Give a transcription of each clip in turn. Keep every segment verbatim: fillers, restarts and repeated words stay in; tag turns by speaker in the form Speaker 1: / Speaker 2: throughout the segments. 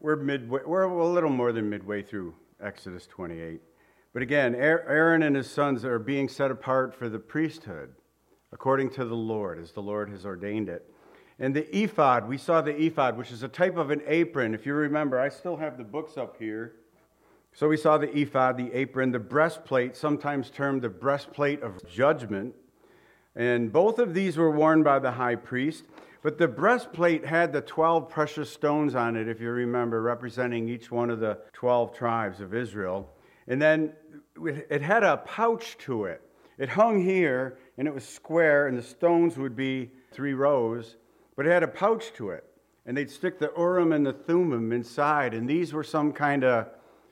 Speaker 1: we're midway, we're a little more than midway through Exodus twenty-eight. But again, Aaron and his sons are being set apart for the priesthood, according to the Lord, as the Lord has ordained it. And the ephod, we saw the ephod, which is a type of an apron. If you remember, I still have the books up here. So we saw the ephod, the apron, the breastplate, sometimes termed the breastplate of judgment. And both of these were worn by the high priest. But the breastplate had the twelve precious stones on it, if you remember, representing each one of the twelve tribes of Israel. And then it had a pouch to it. It hung here, and it was square, and the stones would be three rows, but it had a pouch to it. And they'd stick the Urim and the Thummim inside, and these were some kind of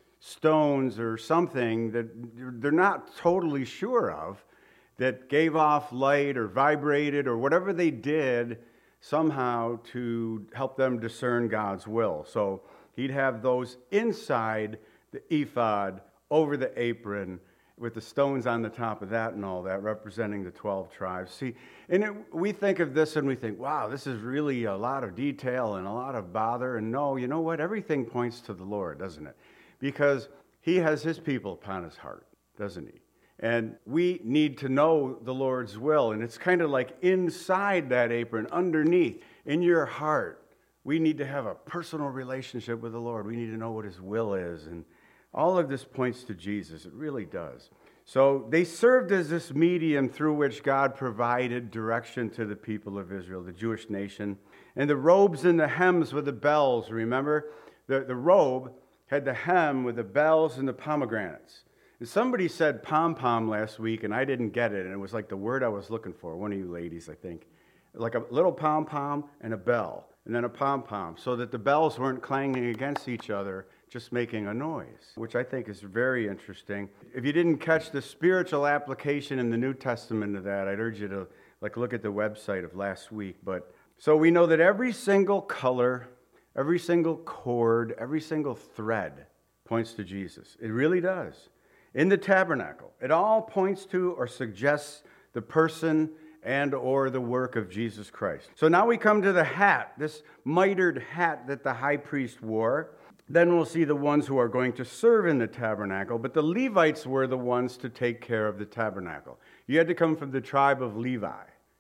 Speaker 1: stones or something that they're not totally sure of, that gave off light or vibrated or whatever they did somehow to help them discern God's will. So he'd have those inside the ephod, over the apron, with the stones on the top of that and all that, representing the twelve tribes. See, and it, we think of this and we think, wow, this is really a lot of detail and a lot of bother. And no, you know what? Everything points to the Lord, doesn't it? Because he has his people upon his heart, doesn't he? And we need to know the Lord's will. And it's kind of like inside that apron, underneath, in your heart. We need to have a personal relationship with the Lord. We need to know what his will is. And all of this points to Jesus. It really does. So they served as this medium through which God provided direction to the people of Israel, the Jewish nation. And the robes and the hems with the bells, remember? The, the robe had the hem with the bells and the pomegranates. And somebody said pom-pom last week, and I didn't get it, and it was like the word I was looking for, one of you ladies, I think. Like a little pom-pom and a bell, and then a pom-pom, so that the bells weren't clanging against each other, just making a noise, which I think is very interesting. If you didn't catch the spiritual application in the New Testament of that, I'd urge you to like look at the website of last week. But so we know that every single color, every single chord, every single thread points to Jesus. It really does. In the tabernacle, it all points to or suggests the person and or the work of Jesus Christ. So now we come to the hat, this mitered hat that the high priest wore. Then we'll see the ones who are going to serve in the tabernacle, but the Levites were the ones to take care of the tabernacle. You had to come from the tribe of Levi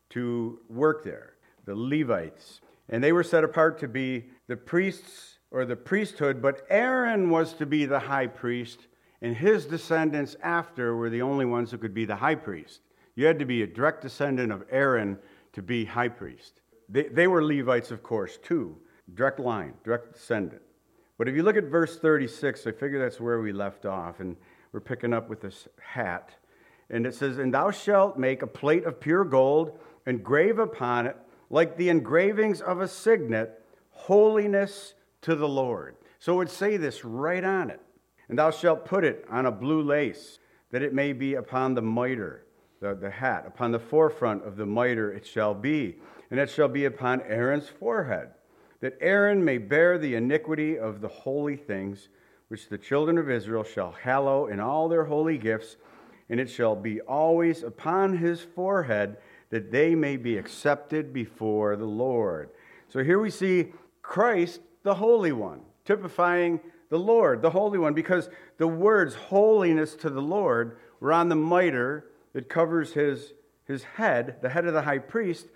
Speaker 1: to work there, the Levites. And they were set apart to be the priests or the priesthood, but Aaron was to be the high priest, and his descendants after were the only ones who could be the high priest. You had to be a direct descendant of Aaron to be high priest. They, they were Levites, of course, too. Direct line, direct descendant. But if you look at verse thirty-six, I figure that's where we left off, and we're picking up with this hat. And it says, "And thou shalt make a plate of pure gold, and grave upon it, like the engravings of a signet, holiness to the Lord." So it would say this right on it. "And thou shalt put it on a blue lace, that it may be upon the mitre," the, the hat, "upon the forefront of the mitre it shall be, and it shall be upon Aaron's forehead, that Aaron may bear the iniquity of the holy things, which the children of Israel shall hallow in all their holy gifts, and it shall be always upon his forehead, that they may be accepted before the Lord." So here we see Christ, the Holy One, typifying the Lord, the Holy One, because the words holiness to the Lord were on the mitre that covers his, his head, the head of the high priest.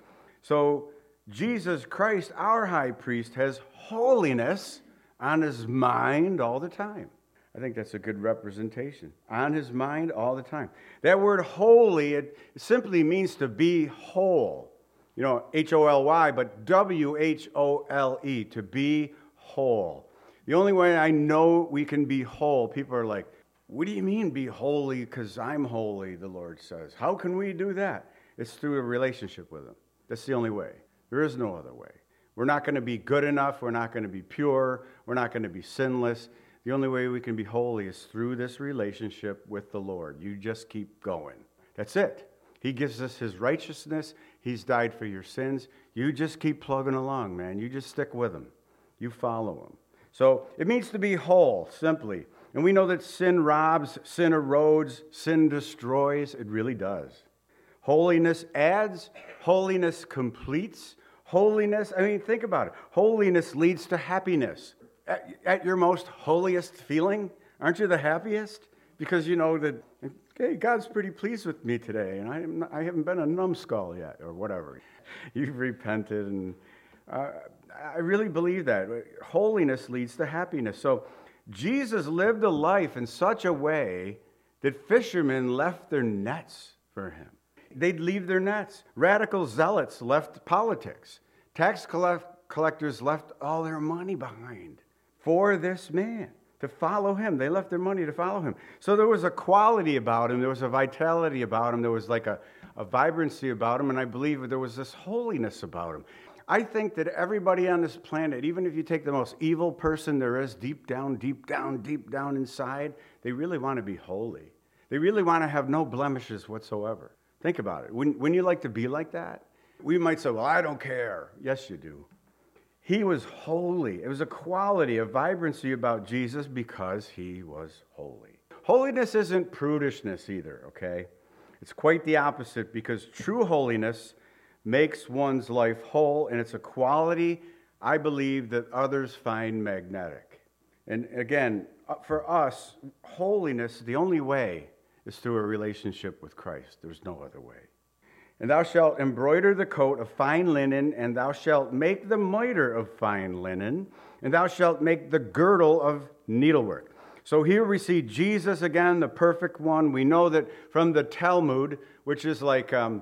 Speaker 1: So Jesus Christ, our high priest, has holiness on his mind all the time. I think that's a good representation. On his mind all the time. That word holy, it simply means to be whole. You know, H O L Y, but W H O L E, to be whole. The only way I know we can be whole, people are like, "What do you mean be holy? Because I'm holy," the Lord says. How can we do that? It's through a relationship with him. That's the only way. There is no other way. We're not going to be good enough. We're not going to be pure. We're not going to be sinless. The only way we can be holy is through this relationship with the Lord. You just keep going. That's it. He gives us his righteousness. He's died for your sins. You just keep plugging along, man. You just stick with him. You follow him. So it means to be whole, simply. And we know that sin robs, sin erodes, sin destroys. It really does. Holiness adds, holiness completes. Holiness, I mean, think about it. Holiness leads to happiness. at, at your most holiest feeling? Aren't you the happiest? Because you know that, hey, God's pretty pleased with me today, and I, am not, I haven't been a numbskull yet, or whatever. You've repented, and uh, I really believe that. Holiness leads to happiness. So Jesus lived a life in such a way that fishermen left their nets for him. They'd leave their nets. Radical zealots left politics. Tax collect- collectors left all their money behind for this man, to follow him. They left their money to follow him. So there was a quality about him. There was a vitality about him. There was like a, a vibrancy about him. And I believe there was this holiness about him. I think that everybody on this planet, even if you take the most evil person there is, deep down, deep down, deep down inside, they really want to be holy. They really want to have no blemishes whatsoever. Think about it. Wouldn't, wouldn't you like to be like that? We might say, well, I don't care. Yes, you do. He was holy. It was a quality, a vibrancy about Jesus because he was holy. Holiness isn't prudishness either, okay? It's quite the opposite, because true holiness makes one's life whole, and it's a quality, I believe, that others find magnetic. And again, for us, holiness, the only way is through a relationship with Christ. There's no other way. And thou shalt embroider the coat of fine linen, and thou shalt make the mitre of fine linen, and thou shalt make the girdle of needlework. So here we see Jesus again, the perfect one. We know that from the Talmud, which is like um,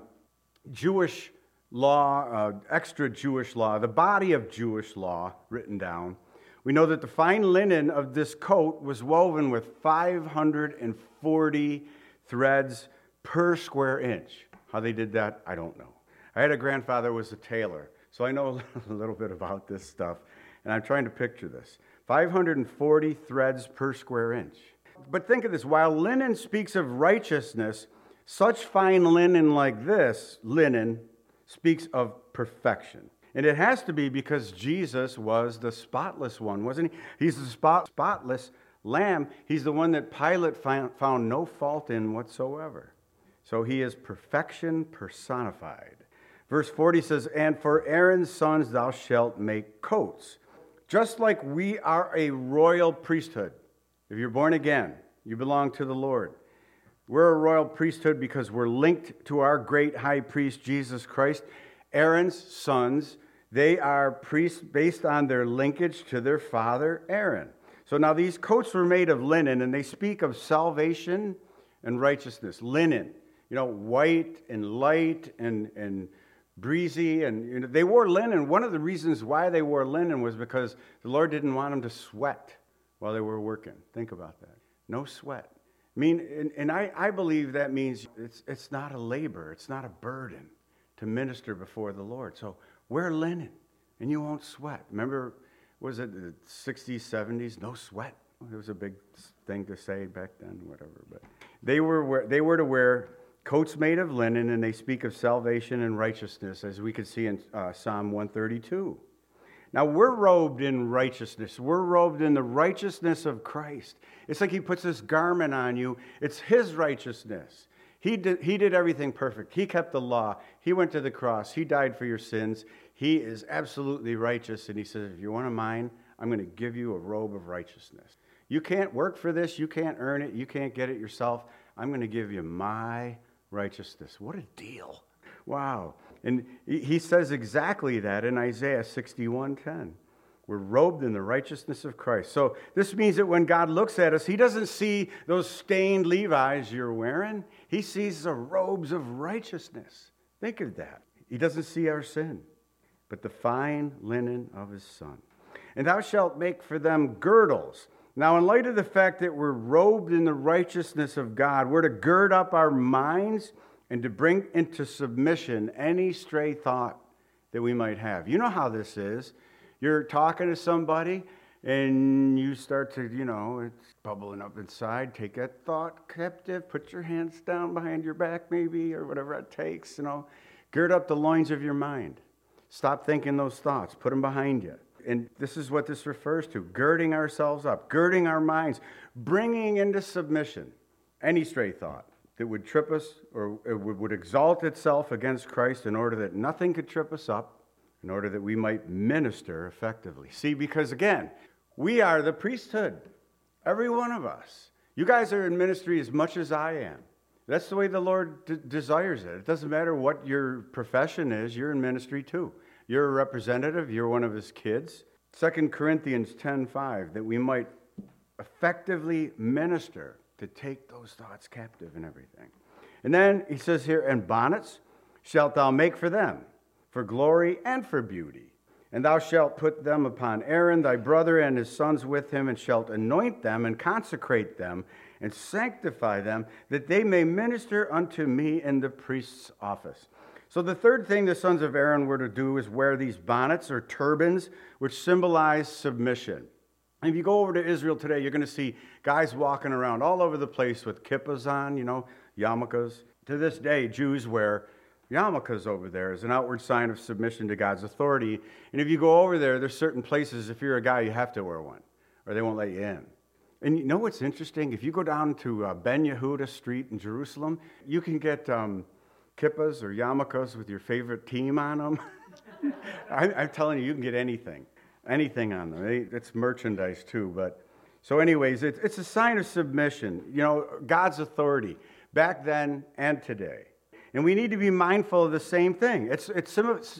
Speaker 1: Jewish law, uh, extra Jewish law, the body of Jewish law written down, we know that the fine linen of this coat was woven with five hundred forty threads per square inch. How they did that, I don't know. I had a grandfather who was a tailor, so I know a little bit about this stuff, and I'm trying to picture this. five hundred forty threads per square inch. But think of this. While linen speaks of righteousness, such fine linen like this, linen, speaks of perfection. And it has to be because Jesus was the spotless one, wasn't he? He's the spot, spotless lamb. He's the one that Pilate found, found no fault in whatsoever. So he is perfection personified. Verse forty says, and for Aaron's sons thou shalt make coats. Just like we are a royal priesthood. If you're born again, you belong to the Lord. We're a royal priesthood because we're linked to our great high priest, Jesus Christ. Aaron's sons, they are priests based on their linkage to their father, Aaron. So now these coats were made of linen, and they speak of salvation and righteousness. Linen, you know, white and light and, and breezy. And you know, they wore linen. One of the reasons why they wore linen was because the Lord didn't want them to sweat while they were working. Think about that. No sweat. I mean, and, and I, I believe that means it's, it's not a labor. It's not a burden to minister before the Lord. So wear linen, and you won't sweat. Remember, was it the sixties, seventies? No sweat. It was a big thing to say back then, whatever. But they were they were to wear coats made of linen, and they speak of salvation and righteousness, as we could see in uh, Psalm one thirty-two. Now, we're robed in righteousness. We're robed in the righteousness of Christ. It's like he puts this garment on you. It's his righteousness. He did, he did everything perfect. He kept the law. He went to the cross. He died for your sins. He is absolutely righteous. And he says, if you want mine, I'm going to give you a robe of righteousness. You can't work for this. You can't earn it. You can't get it yourself. I'm going to give you my righteousness. What a deal. Wow. And he says exactly that in Isaiah sixty-one ten. We're robed in the righteousness of Christ. So this means that when God looks at us, he doesn't see those stained Levi's you're wearing. He sees the robes of righteousness. Think of that. He doesn't see our sin, but the fine linen of his Son. And thou shalt make for them girdles. Now, in light of the fact that we're robed in the righteousness of God, we're to gird up our minds and to bring into submission any stray thought that we might have. You know how this is. You're talking to somebody, and you start to, you know, it's bubbling up inside. Take that thought captive. Put your hands down behind your back, maybe, or whatever it takes, you know. Gird up the loins of your mind. Stop thinking those thoughts. Put them behind you. And this is what this refers to, girding ourselves up, girding our minds, bringing into submission any stray thought that would trip us or would exalt itself against Christ, in order that nothing could trip us up, in order that we might minister effectively. See, because again, We are the priesthood, every one of us. You guys are in ministry as much as I am. That's the way the Lord d- desires it. It doesn't matter what your profession is, you're in ministry too. You're a representative, you're one of his kids. Second Corinthians ten five, that we might effectively minister to take those thoughts captive and everything. And then he says here, and bonnets shalt thou make for them, for glory and for beauty. And thou shalt put them upon Aaron thy brother and his sons with him, and shalt anoint them and consecrate them and sanctify them, that they may minister unto me in the priest's office. So the third thing the sons of Aaron were to do is wear these bonnets or turbans, which symbolize submission. And if you go over to Israel today, you're going to see guys walking around all over the place with kippahs on, you know, yarmulkes. To this day, Jews wear yarmulkes over there as an outward sign of submission to God's authority. And if you go over there, there's certain places, if you're a guy, you have to wear one, or they won't let you in. And you know what's interesting? If you go down to uh, Ben Yehuda Street in Jerusalem, you can get um, kippahs or yarmulkes with your favorite team on them. I, I'm telling you, you can get anything, anything on them. They, it's merchandise too. But so, anyways, it, it's a sign of submission. You know, God's authority back then and today. And we need to be mindful of the same thing. It's it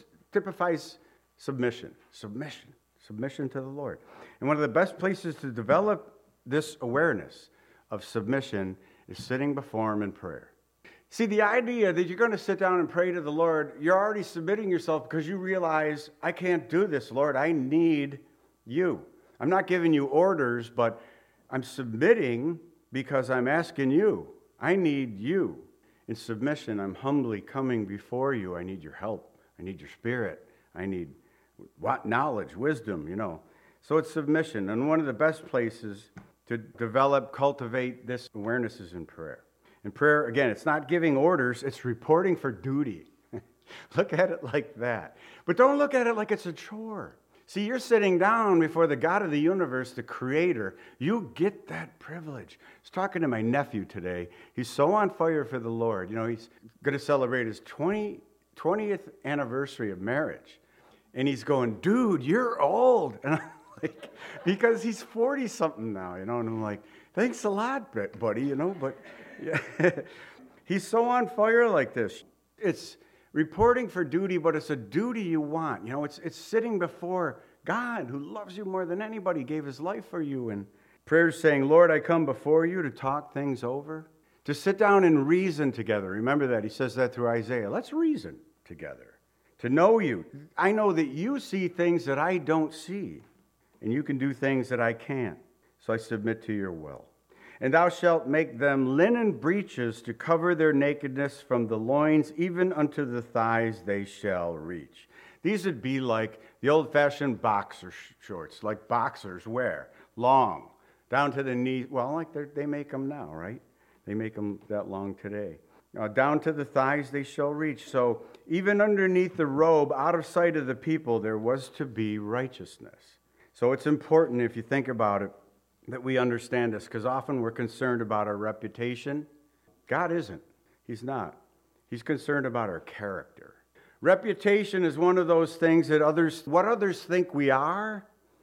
Speaker 1: typifies submission, submission, submission to the Lord. And one of the best places to develop this awareness of submission is sitting before him in prayer. See, the idea that you're going to sit down and pray to the Lord, you're already submitting yourself because you realize, I can't do this, Lord. I need you. I'm not giving you orders, but I'm submitting because I'm asking you. I need you. In submission, I'm humbly coming before you. I need your help. I need your spirit. I need what knowledge, wisdom, you know. So it's submission. And one of the best places to develop, cultivate this awareness is in prayer. In prayer, again, it's not giving orders, it's reporting for duty. Look at it like that. But don't look at it like it's a chore. See, you're sitting down before the God of the universe, the creator. You get that privilege. I was talking to my nephew today. He's so on fire for the Lord. You know, he's going to celebrate his twentieth anniversary of marriage. And he's going, dude, you're old. And I'm like, because he's forty-something now, you know. And I'm like, thanks a lot, buddy, you know. But yeah. He's so on fire like this. It's reporting for duty, but it's a duty you want. You know, it's it's sitting before God who loves you more than anybody, gave his life for you. And prayer saying, Lord, I come before you to talk things over, to sit down and reason together. Remember that. He says that through Isaiah. Let's reason together. To know you. I know that you see things that I don't see, and you can do things that I can't. So I submit to your will. And thou shalt make them linen breeches to cover their nakedness from the loins, even unto the thighs they shall reach. These would be like the old-fashioned boxer shorts, like boxers wear, long, down to the knee. Well, like they make them now, right? They make them that long today. Uh, down to the thighs they shall reach. So even underneath the robe, out of sight of the people, there was to be righteousness. So it's important, if you think about it, that we understand this, because often we're concerned about our reputation. God isn't. He's not. He's concerned about our character. Reputation is one of those things that others, what others think we are,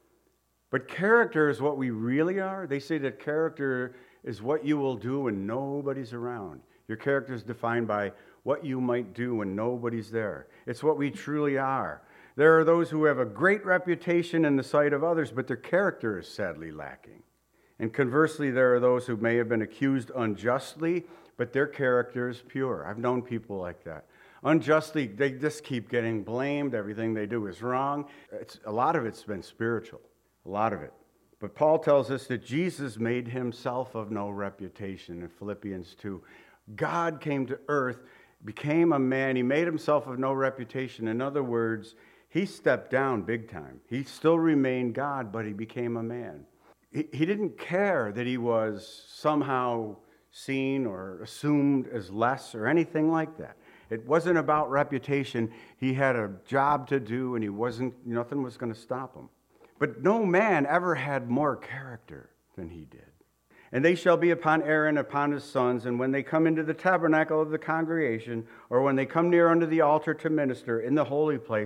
Speaker 1: but character is what we really are. They say that character is what you will do when nobody's around. Your character is defined by what you might do when nobody's there. It's what we truly are. There are those who have a great reputation in the sight of others, but their character is sadly lacking. And conversely, there are those who may have been accused unjustly, but their character is pure. I've known people like that. Unjustly, they just keep getting blamed. Everything they do is wrong. It's, a lot of it's been spiritual, a lot of it. But Paul tells us that Jesus made himself of no reputation in Philippians two. God came to earth, became a man. He made himself of no reputation. In other words, he stepped down big time. He still remained God, but he became a man. He, he didn't care that he was somehow seen or assumed as less or anything like that. It wasn't about reputation. He had a job to do, and he wasn't. Nothing was going to stop him. But no man ever had more character than he did. And they shall be upon Aaron, upon his sons, and when they come into the tabernacle of the congregation, or when they come near unto the altar to minister in the holy place,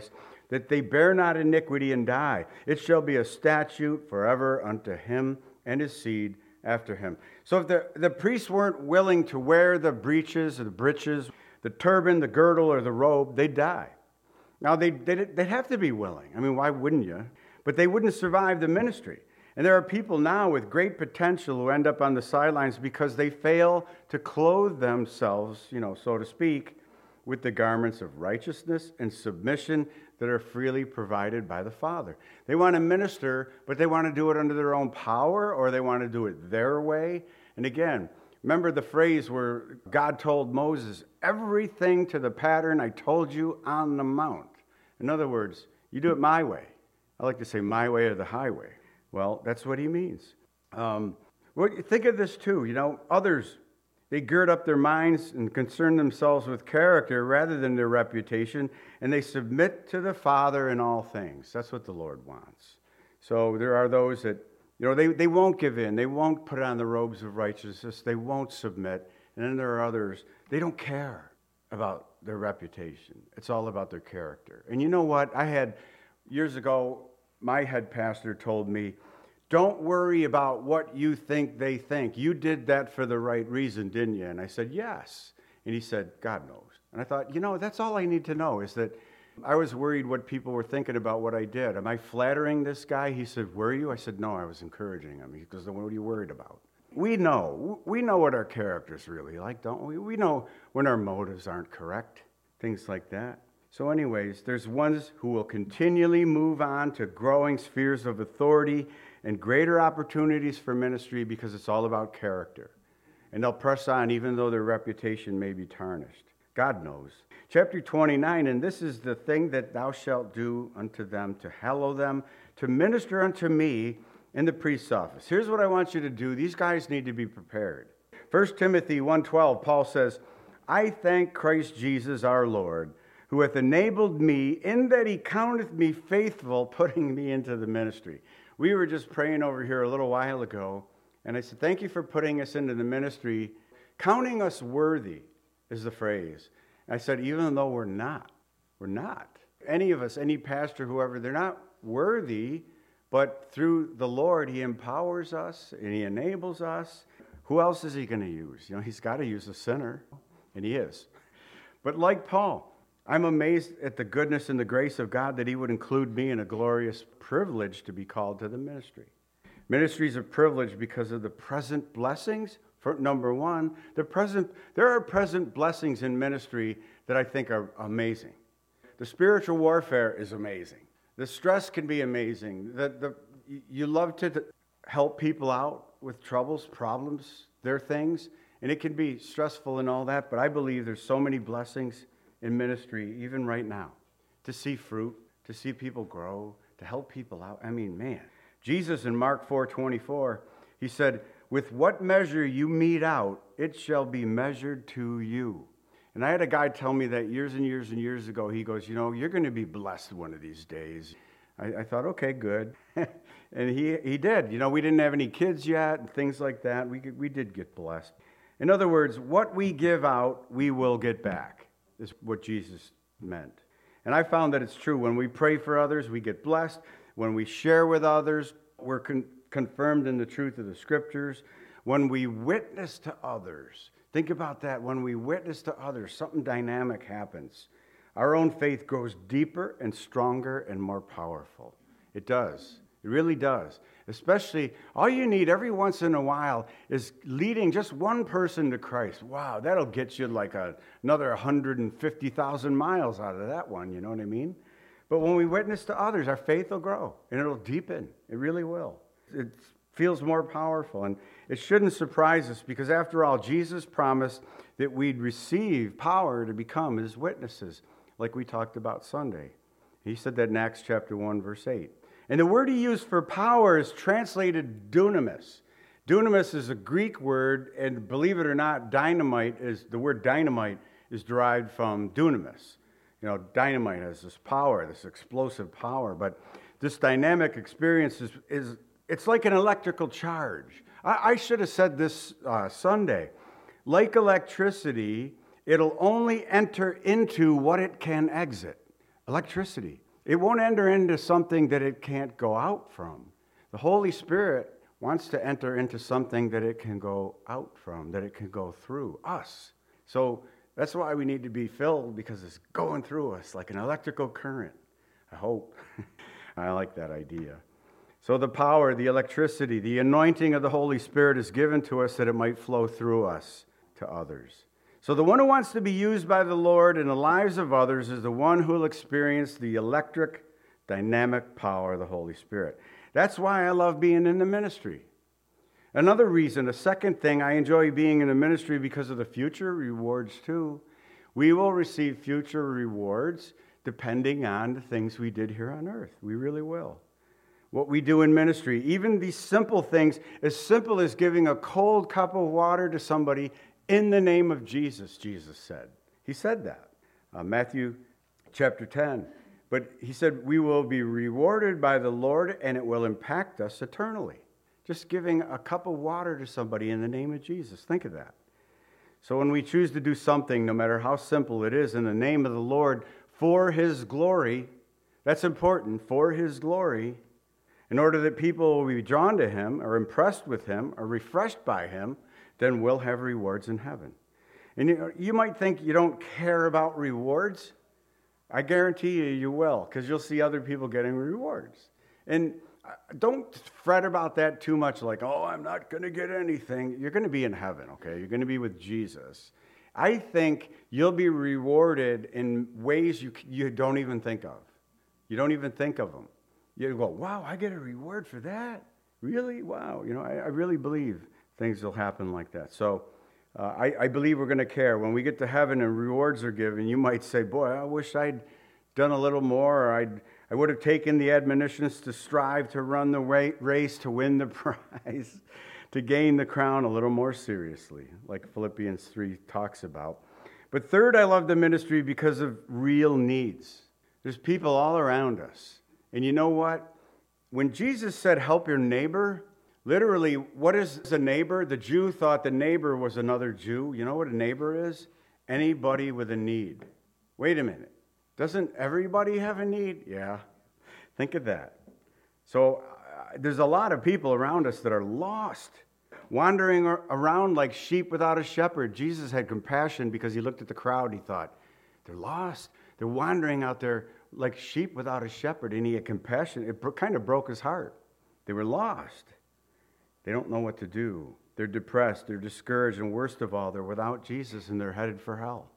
Speaker 1: that they bear not iniquity and die. It shall be a statute forever unto him and his seed after him. So if the, the priests weren't willing to wear the breeches or the breeches, the turban, the girdle, or the robe, they'd die. Now, they'd, they'd, they'd have to be willing. I mean, why wouldn't you? But they wouldn't survive the ministry. And there are people now with great potential who end up on the sidelines because they fail to clothe themselves, you know, so to speak, with the garments of righteousness and submission that are freely provided by the Father. They want to minister, but they want to do it under their own power, or they want to do it their way. And again, remember the phrase where God told Moses, everything to the pattern I told you on the mount. In other words, you do it my way. I like to say my way or the highway. Well, that's what he means. Um, well, think of this too. You know, others, they gird up their minds and concern themselves with character rather than their reputation, and they submit to the Father in all things. That's what the Lord wants. So there are those that, you know, they, they won't give in. They won't put on the robes of righteousness. They won't submit. And then there are others, they don't care about their reputation. It's all about their character. And you know what? I had, years ago, my head pastor told me, don't worry about what you think they think. You did that for the right reason, didn't you? And I said, yes. And he said, God knows. And I thought, you know, that's all I need to know is that I was worried what people were thinking about what I did. Am I flattering this guy? He said, were you? I said, no, I was encouraging him. He goes, then what are you worried about? We know. We know what our character's really like, don't we? We know when our motives aren't correct, things like that. So anyways, there's ones who will continually move on to growing spheres of authority and greater opportunities for ministry because it's all about character. And they'll press on even though their reputation may be tarnished. God knows. Chapter twenty-nine, and this is the thing that thou shalt do unto them, to hallow them, to minister unto me in the priest's office. Here's what I want you to do. These guys need to be prepared. First Timothy one twelve, Paul says, I thank Christ Jesus our Lord, who hath enabled me in that he counteth me faithful, putting me into the ministry. We were just praying over here a little while ago, and I said, thank you for putting us into the ministry. Counting us worthy is the phrase. And I said, even though we're not, we're not. Any of us, any pastor, whoever, they're not worthy, but through the Lord, he empowers us and he enables us. Who else is he going to use? You know, he's got to use a sinner, and he is. But like Paul, I'm amazed at the goodness and the grace of God that he would include me in a glorious privilege to be called to the ministry. Ministry is a privilege because of the present blessings. For number one, the present there are present blessings in ministry that I think are amazing. The spiritual warfare is amazing. The stress can be amazing. The, the, you love to help people out with troubles, problems, their things, and it can be stressful and all that, but I believe there's so many blessings in ministry, even right now, to see fruit, to see people grow, to help people out. I mean, man. Jesus in Mark four twenty-four, he said, with what measure you mete out, it shall be measured to you. And I had a guy tell me that years and years and years ago. He goes, you know, you're going to be blessed one of these days. I, I thought, okay, good. And he he did. You know, we didn't have any kids yet and things like that. We we did get blessed. In other words, what we give out, we will get back, is what Jesus meant. And I found that it's true. When we pray for others, we get blessed. When we share with others, we're con- confirmed in the truth of the Scriptures. When we witness to others, think about that. When we witness to others, something dynamic happens. Our own faith grows deeper and stronger and more powerful. It does. It really does. Especially, all you need every once in a while is leading just one person to Christ. Wow, that'll get you like a, another one hundred fifty thousand miles out of that one, you know what I mean? But when we witness to others, our faith will grow, and it'll deepen. It really will. It feels more powerful, and it shouldn't surprise us, because after all, Jesus promised that we'd receive power to become his witnesses, like we talked about Sunday. He said that in Acts chapter one, verse eight. And the word he used for power is translated dunamis. Dunamis is a Greek word, and believe it or not, dynamite is, the word dynamite is derived from dunamis. You know, dynamite has this power, this explosive power, but this dynamic experience is, is it's like an electrical charge. I, I should have said this uh, Sunday. Like electricity, it'll only enter into what it can exit. Electricity. It won't enter into something that it can't go out from. The Holy Spirit wants to enter into something that it can go out from, that it can go through us. So that's why we need to be filled, because it's going through us like an electrical current. I hope. I like that idea. So the power, the electricity, the anointing of the Holy Spirit is given to us that it might flow through us to others. So the one who wants to be used by the Lord in the lives of others is the one who will experience the electric, dynamic power of the Holy Spirit. That's why I love being in the ministry. Another reason, a second thing, I enjoy being in the ministry because of the future rewards too. We will receive future rewards depending on the things we did here on earth. We really will. What we do in ministry, even these simple things, as simple as giving a cold cup of water to somebody in the name of Jesus, Jesus said. He said that. Uh, Matthew chapter ten. But he said, we will be rewarded by the Lord and it will impact us eternally. Just giving a cup of water to somebody in the name of Jesus. Think of that. So when we choose to do something, no matter how simple it is, in the name of the Lord, for his glory, that's important, for his glory, in order that people will be drawn to him or impressed with him or refreshed by him, then we'll have rewards in heaven. And you, you might think you don't care about rewards. I guarantee you, you will, because you'll see other people getting rewards. And don't fret about that too much, like, oh, I'm not going to get anything. You're going to be in heaven, okay? You're going to be with Jesus. I think you'll be rewarded in ways you you don't even think of. You don't even think of them. You go, wow, I get a reward for that? Really? Wow. You know, I, I really believe things will happen like that. So uh, I, I believe we're going to care. When we get to heaven and rewards are given, you might say, boy, I wish I'd done a little more, or I'd, I would have taken the admonitions to strive to run the race, to win the prize, to gain the crown a little more seriously, like Philippians three talks about. But third, I love the ministry because of real needs. There's people all around us. And you know what? When Jesus said, help your neighbor, literally, what is a neighbor? The Jew thought the neighbor was another Jew. You know what a neighbor is? Anybody with a need. Wait a minute. Doesn't everybody have a need? Yeah. Think of that. So uh, there's a lot of people around us that are lost, wandering around like sheep without a shepherd. Jesus had compassion because he looked at the crowd. He thought, they're lost. They're wandering out there like sheep without a shepherd. And he had compassion. It kind of broke his heart. They were lost. They don't know what to do. They're depressed. They're discouraged. And worst of all, they're without Jesus and they're headed for hell.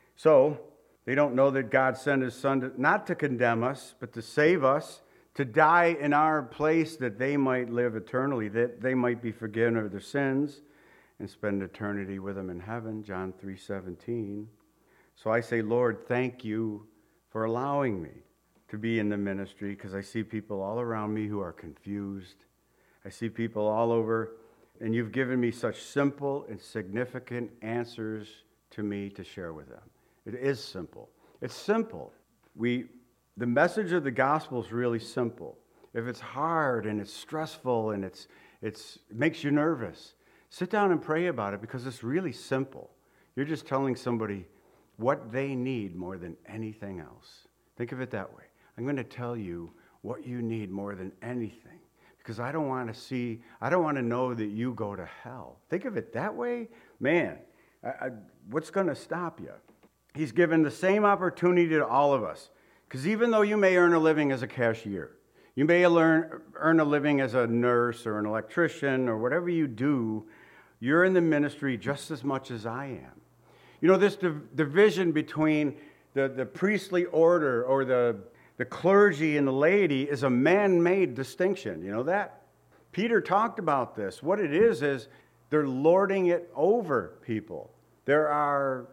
Speaker 1: So they don't know that God sent his son to, not to condemn us, but to save us, to die in our place that they might live eternally, that they might be forgiven of their sins and spend eternity with him in heaven, John three seventeen. So I say, Lord, thank you for allowing me to be in the ministry, because I see people all around me who are confused. I see people all over, and you've given me such simple and significant answers to me to share with them. It is simple. It's simple. We, the message of the gospel is really simple. If it's hard and it's stressful and it's, it's, it makes you nervous, sit down and pray about it, because it's really simple. You're just telling somebody what they need more than anything else. Think of it that way. I'm going to tell you what you need more than anything, because I don't want to see, I don't want to know that you go to hell. Think of it that way. Man, I, I, what's going to stop you? He's given the same opportunity to all of us. Because even though you may earn a living as a cashier, you may learn, earn a living as a nurse or an electrician or whatever you do, you're in the ministry just as much as I am. You know, this div- division between the, the priestly order or the, the clergy and the laity is a man-made distinction. You know that? Peter talked about this. What it is is they're lording it over people. There are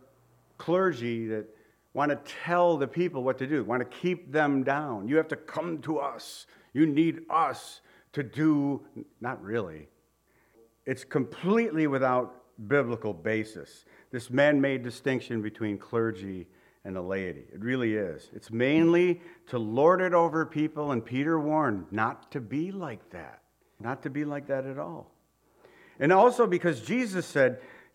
Speaker 1: clergy that want to tell the people what to do, want to keep them down. You have to come to us. You need us to do, not really. It's completely without biblical basis, this man-made distinction between clergy and the laity. It really is. It's mainly to lord it over people, and Peter warned not to be like that, not to be like that at all. And also because Jesus said,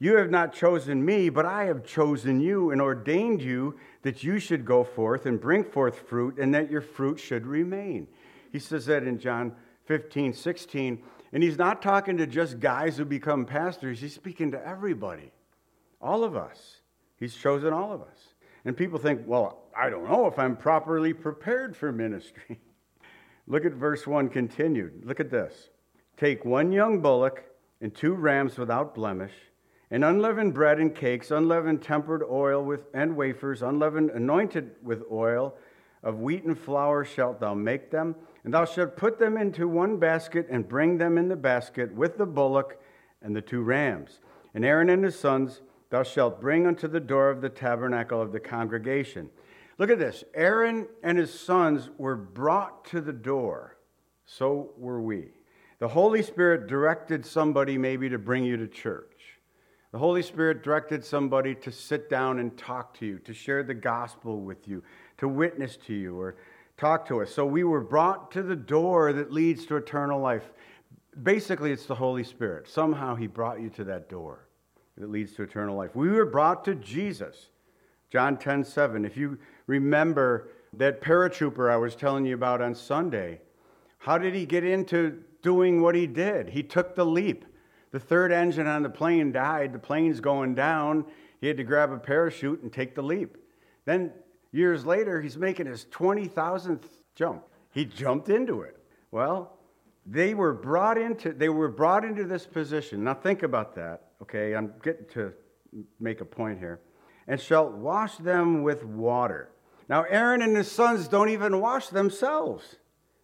Speaker 1: You have not chosen me, but I have chosen you and ordained you that you should go forth and bring forth fruit, and that your fruit should remain. He says that in John fifteen, sixteen. And he's not talking to just guys who become pastors. He's speaking to everybody, all of us. He's chosen all of us. And people think, well, I don't know if I'm properly prepared for ministry. Look at verse one continued. Look at this. Take one young bullock and two rams without blemish, and unleavened bread and cakes, unleavened tempered oil with and wafers, unleavened anointed with oil of wheat and flour shalt thou make them. And thou shalt put them into one basket, and bring them in the basket with the bullock and the two rams. And Aaron and his sons thou shalt bring unto the door of the tabernacle of the congregation. Look at this. Aaron and his sons were brought to the door. So were we. The Holy Spirit directed somebody maybe to bring you to church. The Holy Spirit directed somebody to sit down and talk to you, to share the gospel with you, to witness to you, or talk to us. So we were brought to the door that leads to eternal life. Basically, it's the Holy Spirit. Somehow he brought you to that door that leads to eternal life. We were brought to Jesus. John ten seven. If you remember that paratrooper I was telling you about on Sunday, how did he get into doing what he did? He took the leap. The third engine on the plane died. The plane's going down. He had to grab a parachute and take the leap. Then years later, he's making his twenty thousandth jump. He jumped into it. Well, they were brought into they were brought into this position. Now think about that. Okay, I'm getting to make a point here. And shalt wash them with water. Now Aaron and his sons don't even wash themselves.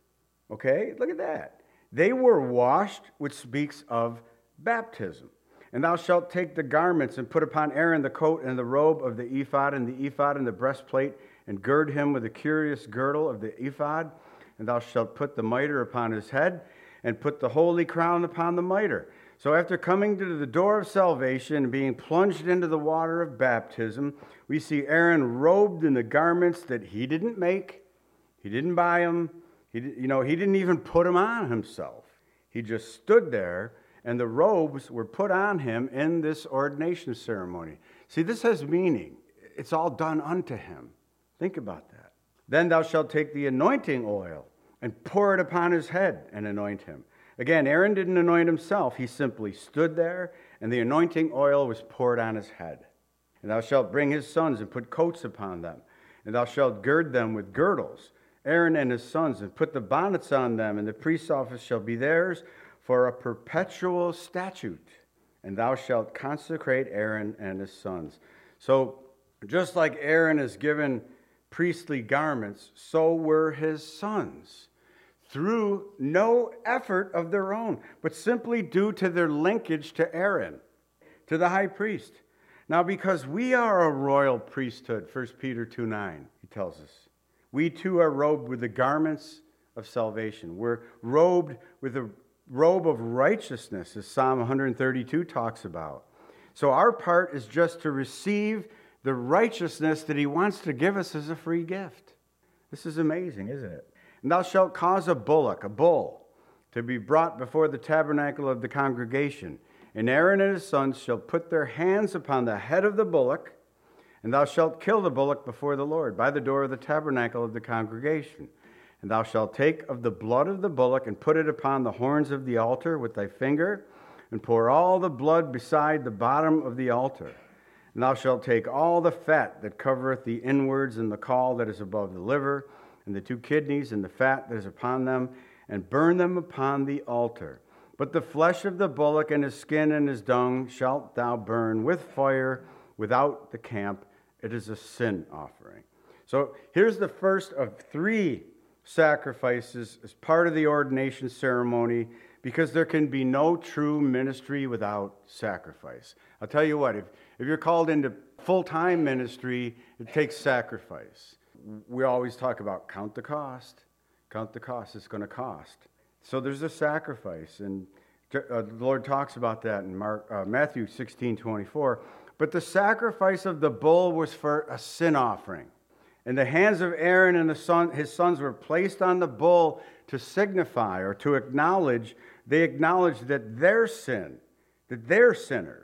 Speaker 1: Okay, look at that. They were washed, which speaks of baptism. And thou shalt take the garments and put upon Aaron the coat and the robe of the ephod, and the ephod and the breastplate, and gird him with the curious girdle of the ephod. And thou shalt put the mitre upon his head, and put the holy crown upon the mitre. So after coming to the door of salvation and being plunged into the water of baptism, we see Aaron robed in the garments that he didn't make. He didn't buy them. He, you know, he didn't even put them on himself. He just stood there, and the robes were put on him in this ordination ceremony. See, this has meaning. It's all done unto him. Think about that. Then thou shalt take the anointing oil and pour it upon his head and anoint him. Again, Aaron didn't anoint himself. He simply stood there, and the anointing oil was poured on his head. And thou shalt bring his sons and put coats upon them. And thou shalt gird them with girdles, Aaron and his sons, and put the bonnets on them, and the priest's office shall be theirs for a perpetual statute. And thou shalt consecrate Aaron and his sons. So, just like Aaron is given priestly garments, so were his sons, through no effort of their own, but simply due to their linkage to Aaron, to the high priest. Now, because we are a royal priesthood, First Peter two nine, he tells us, we too are robed with the garments of salvation. We're robed with the robe of righteousness, as Psalm one thirty-two talks about. So our part is just to receive the righteousness that he wants to give us as a free gift. This is amazing, isn't it? And thou shalt cause a bullock, a bull, to be brought before the tabernacle of the congregation. And Aaron and his sons shall put their hands upon the head of the bullock, and thou shalt kill the bullock before the Lord, by the door of the tabernacle of the congregation. And thou shalt take of the blood of the bullock, and put it upon the horns of the altar with thy finger, and pour all the blood beside the bottom of the altar. And thou shalt take all the fat that covereth the inwards, and the caul that is above the liver, and the two kidneys, and the fat that is upon them, and burn them upon the altar. But the flesh of the bullock, and his skin, and his dung, shalt thou burn with fire without the camp. It is a sin offering. So here's the first of three sacrifices as part of the ordination ceremony, because there can be no true ministry without sacrifice. I'll tell you what, if, if you're called into full-time ministry, it takes sacrifice. We always talk about count the cost. Count the cost. It's going to cost. So there's a sacrifice, and uh, the Lord talks about that in Mark, uh, Matthew sixteen twenty-four. But the sacrifice of the bull was for a sin offering. And the hands of Aaron and the son, his sons were placed on the bull to signify or to acknowledge, they acknowledged that their sin, that they're sinners,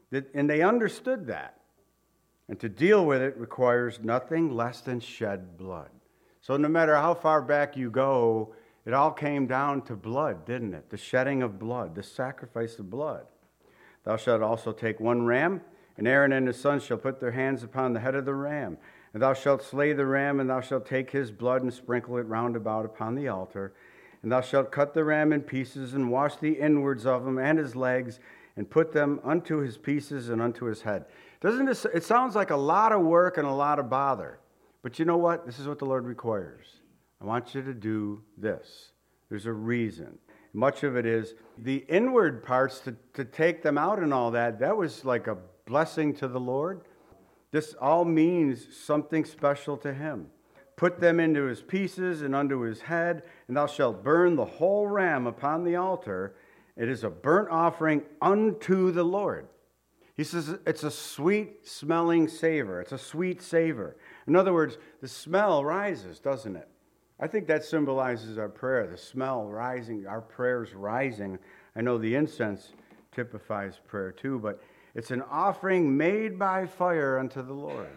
Speaker 1: And they understood that. And to deal with it requires nothing less than shed blood. So no matter how far back you go, it all came down to blood, didn't it? The shedding of blood, the sacrifice of blood. Thou shalt also take one ram, and Aaron and his sons shall put their hands upon the head of the ram. And thou shalt slay the ram, and thou shalt take his blood and sprinkle it round about upon the altar. And thou shalt cut the ram in pieces, and wash the inwards of him and his legs, and put them unto his pieces and unto his head. Doesn't it, it sounds like a lot of work and a lot of bother. But you know what? This is what the Lord requires. I want you to do this. There's a reason. Much of it is the inward parts to, to take them out and all that. That was like a blessing to the Lord. This all means something special to him. Put them into his pieces and unto his head, and thou shalt burn the whole ram upon the altar. It is a burnt offering unto the Lord. He says it's a sweet smelling savor. It's a sweet savor. In other words, the smell rises, doesn't it? I think that symbolizes our prayer, the smell rising, our prayers rising. I know the incense typifies prayer too, but it's an offering made by fire unto the Lord.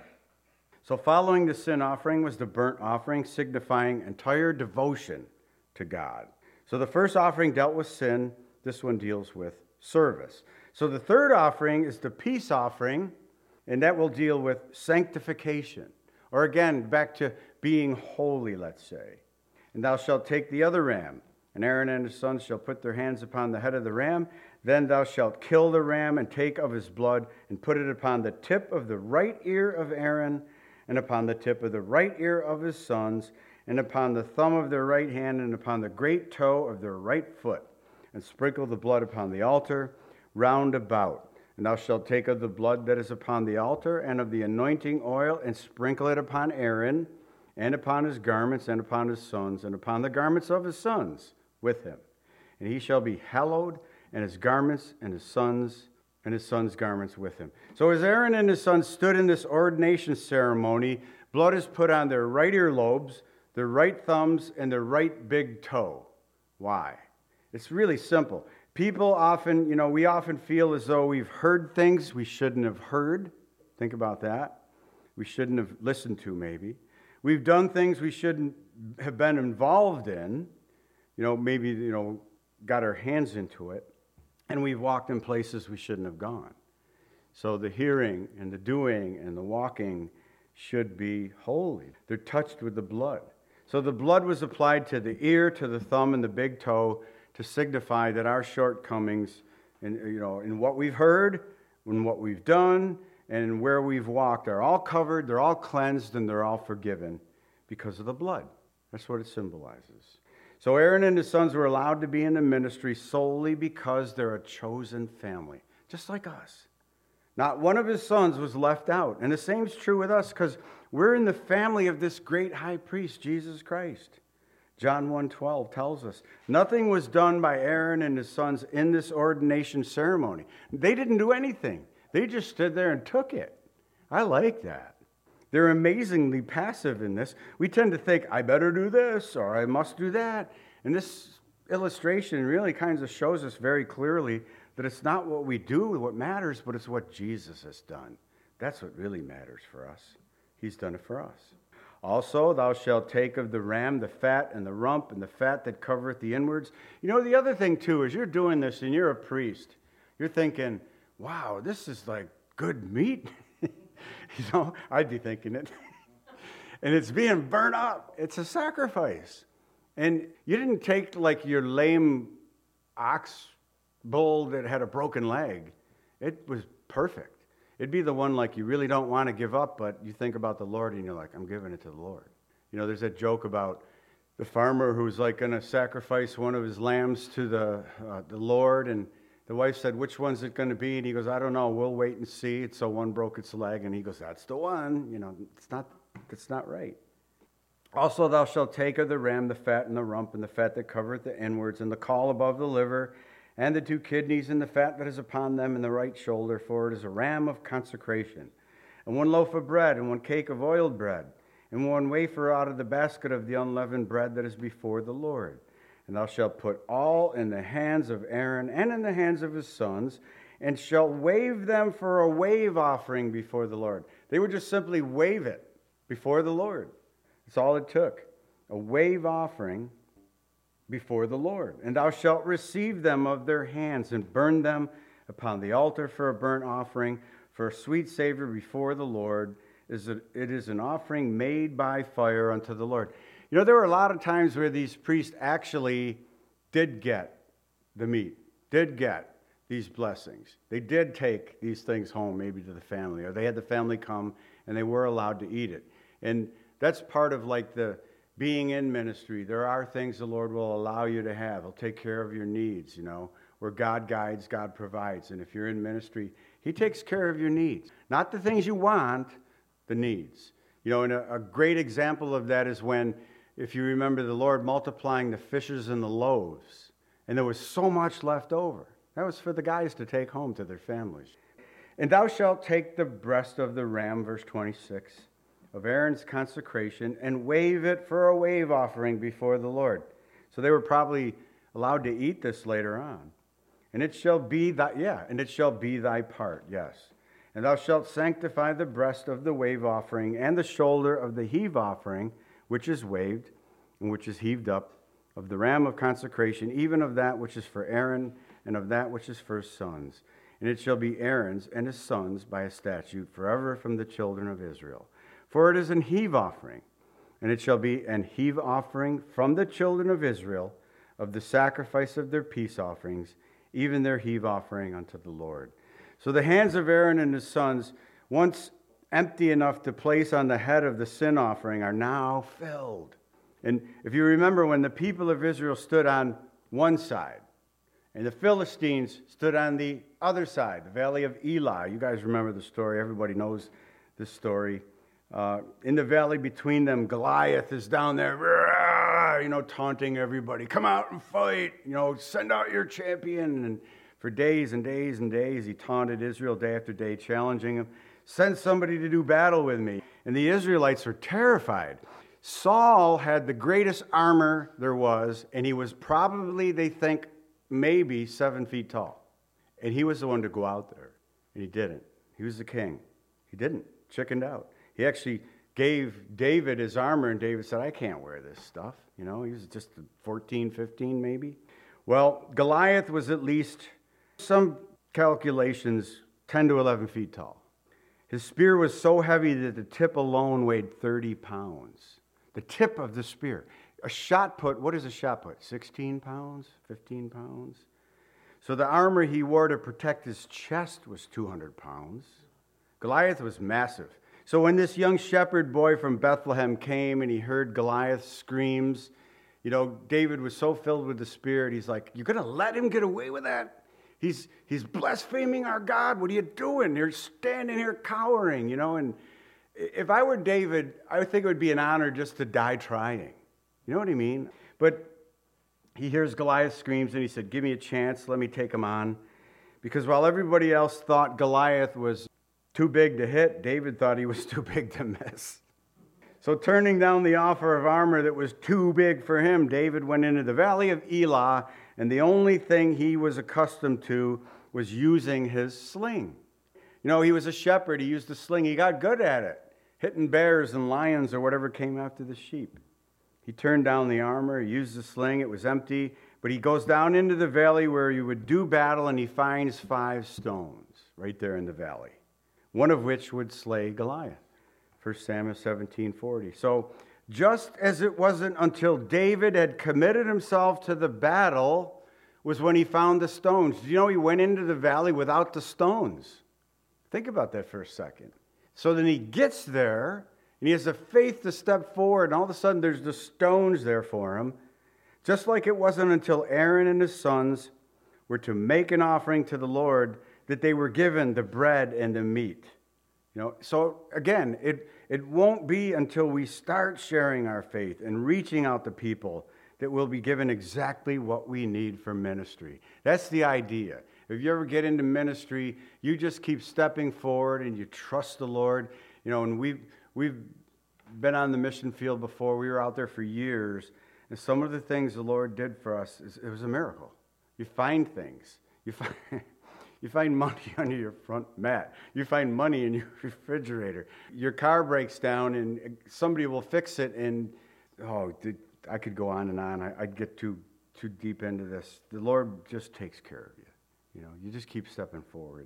Speaker 1: So following the sin offering was the burnt offering, signifying entire devotion to God. So the first offering dealt with sin. This one deals with service. So the third offering is the peace offering, and that will deal with sanctification. Or again, back to being holy, let's say. And thou shalt take the other ram, and Aaron and his sons shall put their hands upon the head of the ram. Then thou shalt kill the ram, and take of his blood, and put it upon the tip of the right ear of Aaron, and upon the tip of the right ear of his sons, and upon the thumb of their right hand, and upon the great toe of their right foot, and sprinkle the blood upon the altar round about. And thou shalt take of the blood that is upon the altar, and of the anointing oil, and sprinkle it upon Aaron, and upon his garments, and upon his sons, and upon the garments of his sons with him. And he shall be hallowed, and his garments, and his sons, and his sons' garments with him. So as Aaron and his sons stood in this ordination ceremony, blood is put on their right earlobes, their right thumbs, and their right big toe. Why? It's really simple. People often, you know, we often feel as though we've heard things we shouldn't have heard. Think about that. We shouldn't have listened to, maybe. We've done things we shouldn't have been involved in. You know, maybe, you know, got our hands into it. And we've walked in places we shouldn't have gone. So the hearing and the doing and the walking should be holy. They're touched with the blood. So the blood was applied to the ear, to the thumb, and the big toe to signify that our shortcomings in, you know, in what we've heard, in what we've done, and in where we've walked are all covered, they're all cleansed, and they're all forgiven because of the blood. That's what it symbolizes. So Aaron and his sons were allowed to be in the ministry solely because they're a chosen family, just like us. Not one of his sons was left out. And the same is true with us because we're in the family of this great high priest, Jesus Christ. John one twelve tells us, nothing was done by Aaron and his sons in this ordination ceremony. They didn't do anything. They just stood there and took it. I like that. They're amazingly passive in this. We tend to think, I better do this or I must do that. And this illustration really kind of shows us very clearly that it's not what we do what matters, but it's what Jesus has done. That's what really matters for us. He's done it for us. Also, thou shalt take of the ram the fat and the rump and the fat that covereth the inwards. You know, the other thing, too, is you're doing this and you're a priest. You're thinking, wow, this is like good meat. You know, I'd be thinking it. And it's being burnt up. It's a sacrifice. And you didn't take like your lame ox bull that had a broken leg. It was perfect. It'd be the one like you really don't want to give up, but you think about the Lord and you're like, I'm giving it to the Lord. You know, there's that joke about the farmer who's like going to sacrifice one of his lambs to the uh, the Lord, and the wife said, which one's it going to be? And he goes, I don't know. We'll wait and see. So one broke its leg, and he goes, that's the one. You know, it's not, it's not right. Also, thou shalt take of the ram the fat and the rump, and the fat that covereth the inwards, and the caul above the liver, and the two kidneys, and the fat that is upon them, and the right shoulder, for it is a ram of consecration. And one loaf of bread, and one cake of oiled bread, and one wafer out of the basket of the unleavened bread that is before the Lord. And thou shalt put all in the hands of Aaron and in the hands of his sons, and shall wave them for a wave offering before the Lord. They would just simply wave it before the Lord. That's all it took. A wave offering before the Lord. And thou shalt receive them of their hands and burn them upon the altar for a burnt offering, for a sweet savor before the Lord. It is an offering made by fire unto the Lord. You know, there were a lot of times where these priests actually did get the meat, did get these blessings. They did take these things home, maybe to the family, or they had the family come and they were allowed to eat it. And that's part of like the being in ministry. There are things the Lord will allow you to have. He'll take care of your needs, you know, where God guides, God provides. And if you're in ministry, He takes care of your needs. Not the things you want, the needs. You know, and a, a great example of that is when, if you remember the Lord multiplying the fishes and the loaves, and there was so much left over. That was for the guys to take home to their families. And thou shalt take the breast of the ram, verse twenty-six, of Aaron's consecration, and wave it for a wave offering before the Lord. So they were probably allowed to eat this later on. And it shall be thy, yeah, and it shall be thy part, yes. And thou shalt sanctify the breast of the wave offering and the shoulder of the heave offering, which is waved and which is heaved up, of the ram of consecration, even of that which is for Aaron and of that which is for his sons. And it shall be Aaron's and his sons by a statute forever from the children of Israel. For it is an heave offering, and it shall be an heave offering from the children of Israel of the sacrifice of their peace offerings, even their heave offering unto the Lord. So the hands of Aaron and his sons, once empty enough to place on the head of the sin offering, are now filled. And if you remember, when the people of Israel stood on one side, and the Philistines stood on the other side, the valley of Elah. You guys remember the story. Everybody knows this story. Uh, in the valley between them, Goliath is down there, you know, taunting everybody. Come out and fight. You know, send out your champion. And for days and days and days, he taunted Israel day after day, challenging them. Send somebody to do battle with me. And the Israelites are terrified. Saul had the greatest armor there was, and he was probably, they think, maybe seven feet tall. And he was the one to go out there. And he didn't. He was the king. He didn't. Chickened out. He actually gave David his armor, and David said, I can't wear this stuff. You know, he was just fourteen, fifteen maybe. Well, Goliath was at least, some calculations, ten to eleven feet tall. His spear was so heavy that the tip alone weighed thirty pounds. The tip of the spear. A shot put, what is a shot put? sixteen pounds? fifteen pounds? So the armor he wore to protect his chest was two hundred pounds. Goliath was massive. So when this young shepherd boy from Bethlehem came and he heard Goliath's screams, you know, David was so filled with the Spirit, he's like, you're going to let him get away with that? He's he's blaspheming our God. What are you doing? You're standing here cowering, you know. And if I were David, I would think it would be an honor just to die trying. You know what I mean? But he hears Goliath's screams and he said, give me a chance, let me take him on. Because while everybody else thought Goliath was too big to hit, David thought he was too big to miss. So turning down the offer of armor that was too big for him, David went into the valley of Elah, and the only thing he was accustomed to was using his sling. You know, he was a shepherd. He used the sling. He got good at it, hitting bears and lions or whatever came after the sheep. He turned down the armor. He used the sling. It was empty. But he goes down into the valley where he would do battle, and he finds five stones right there in the valley, one of which would slay Goliath. First Samuel seventeen forty. So just as it wasn't until David had committed himself to the battle was when he found the stones. Do you know he went into the valley without the stones? Think about that for a second. So then he gets there, and he has the faith to step forward, and all of a sudden there's the stones there for him. Just like it wasn't until Aaron and his sons were to make an offering to the Lord that they were given the bread and the meat. You know, so again, it, it won't be until we start sharing our faith and reaching out to people that we'll be given exactly what we need for ministry. That's the idea. If you ever get into ministry, you just keep stepping forward and you trust the Lord. You know, and we've, we've been on the mission field before. We were out there for years. And some of the things the Lord did for us, is, it was a miracle. You find things. You find... You find money under your front mat. You find money in your refrigerator. Your car breaks down and somebody will fix it, and oh, I could go on and on. I'd get too too deep into this. The Lord just takes care of you. You know, you just keep stepping forward.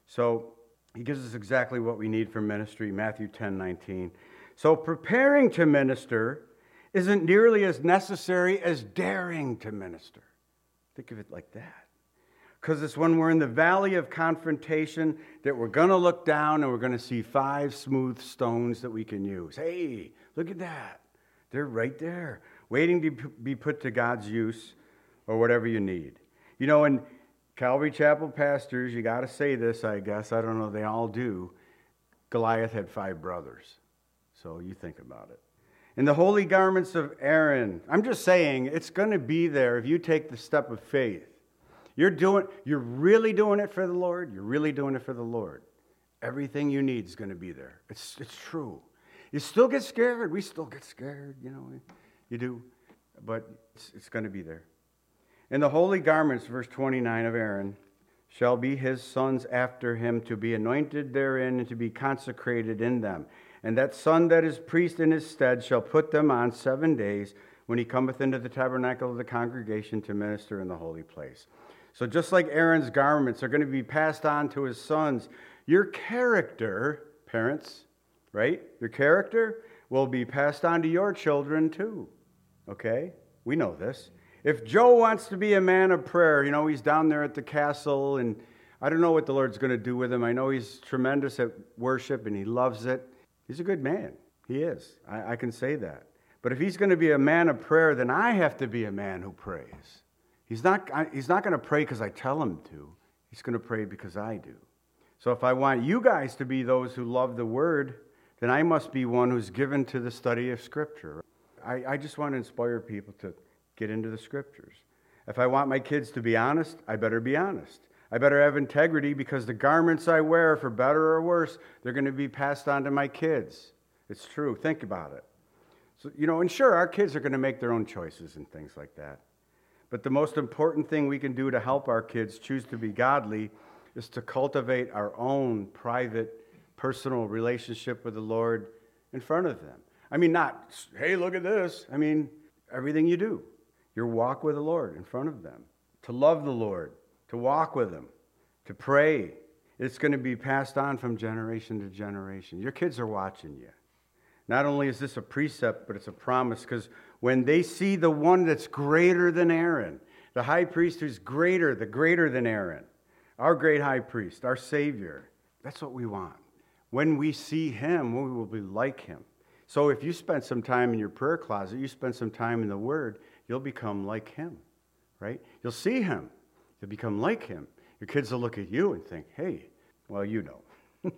Speaker 1: So he gives us exactly what we need for ministry, Matthew ten nineteen. So preparing to minister isn't nearly as necessary as daring to minister. Think of it like that. Because it's when we're in the valley of confrontation that we're going to look down and we're going to see five smooth stones that we can use. Hey, look at that. They're right there, waiting to be put to God's use or whatever you need. You know, in Calvary Chapel pastors, you got to say this, I guess. I don't know, they all do. Goliath had five brothers. So you think about it. In the holy garments of Aaron, I'm just saying, it's going to be there if you take the step of faith. You're doing, you're really doing it for the Lord. You're really doing it for the Lord. Everything you need is going to be there. It's it's true. You still get scared. We still get scared, you know. You do. But it's, it's going to be there. In the holy garments, verse twenty-nine of Aaron, shall be his sons after him to be anointed therein and to be consecrated in them. And that son that is priest in his stead shall put them on seven days when he cometh into the tabernacle of the congregation to minister in the holy place. So just like Aaron's garments are going to be passed on to his sons, your character, parents, right? Your character will be passed on to your children too. Okay? We know this. If Joe wants to be a man of prayer, you know, he's down there at the castle, and I don't know what the Lord's going to do with him. I know he's tremendous at worship, and he loves it. He's a good man. He is. I, I can say that. But if he's going to be a man of prayer, then I have to be a man who prays. He's not, he's not going to pray because I tell him to. He's going to pray because I do. So if I want you guys to be those who love the Word, then I must be one who's given to the study of Scripture. I, I just want to inspire people to get into the Scriptures. If I want my kids to be honest, I better be honest. I better have integrity because the garments I wear, for better or worse, they're going to be passed on to my kids. It's true. Think about it. So, you know, and sure, our kids are going to make their own choices and things like that. But the most important thing we can do to help our kids choose to be godly is to cultivate our own private, personal relationship with the Lord in front of them. I mean, not, hey, look at this. I mean, everything you do, your walk with the Lord in front of them, to love the Lord, to walk with him, to pray. It's going to be passed on from generation to generation. Your kids are watching you. Not only is this a precept, but it's a promise, because when they see the one that's greater than Aaron, the high priest who's greater, the greater than Aaron, our great high priest, our Savior, that's what we want. When we see him, we will be like him. So if you spend some time in your prayer closet, you spend some time in the Word, you'll become like him, right? You'll see him. You'll become like him. Your kids will look at you and think, hey, well, you know.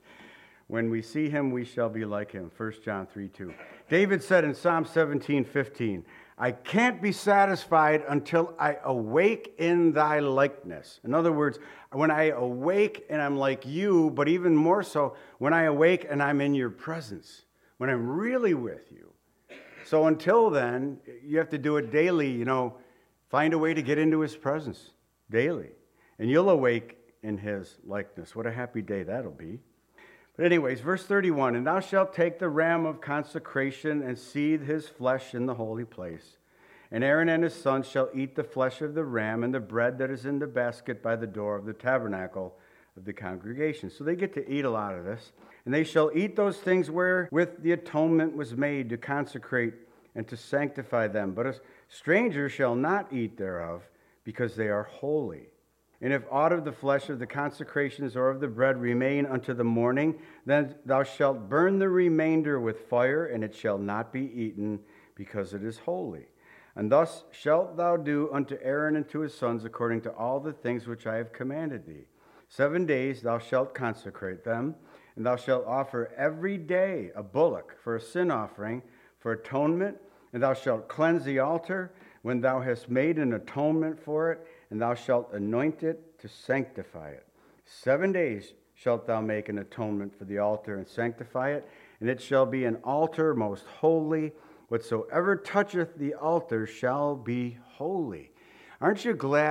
Speaker 1: When we see him, we shall be like him. First John three two. David said in Psalm seventeen fifteen, I can't be satisfied until I awake in thy likeness. In other words, when I awake and I'm like you, but even more so, when I awake and I'm in your presence, when I'm really with you. So until then, you have to do it daily, you know, find a way to get into his presence daily. And you'll awake in his likeness. What a happy day that'll be. But anyways, verse thirty-one, and thou shalt take the ram of consecration and seethe his flesh in the holy place. And Aaron and his sons shall eat the flesh of the ram and the bread that is in the basket by the door of the tabernacle of the congregation. So they get to eat a lot of this. And they shall eat those things wherewith the atonement was made to consecrate and to sanctify them. But a stranger shall not eat thereof, because they are holy. And if aught of the flesh of the consecrations or of the bread remain unto the morning, then thou shalt burn the remainder with fire, and it shall not be eaten, because it is holy. And thus shalt thou do unto Aaron and to his sons according to all the things which I have commanded thee. Seven days thou shalt consecrate them, and thou shalt offer every day a bullock for a sin offering, for atonement, and thou shalt cleanse the altar when thou hast made an atonement for it, and thou shalt anoint it to sanctify it. Seven days shalt thou make an atonement for the altar and sanctify it, and it shall be an altar most holy. Whatsoever toucheth the altar shall be holy. Aren't you glad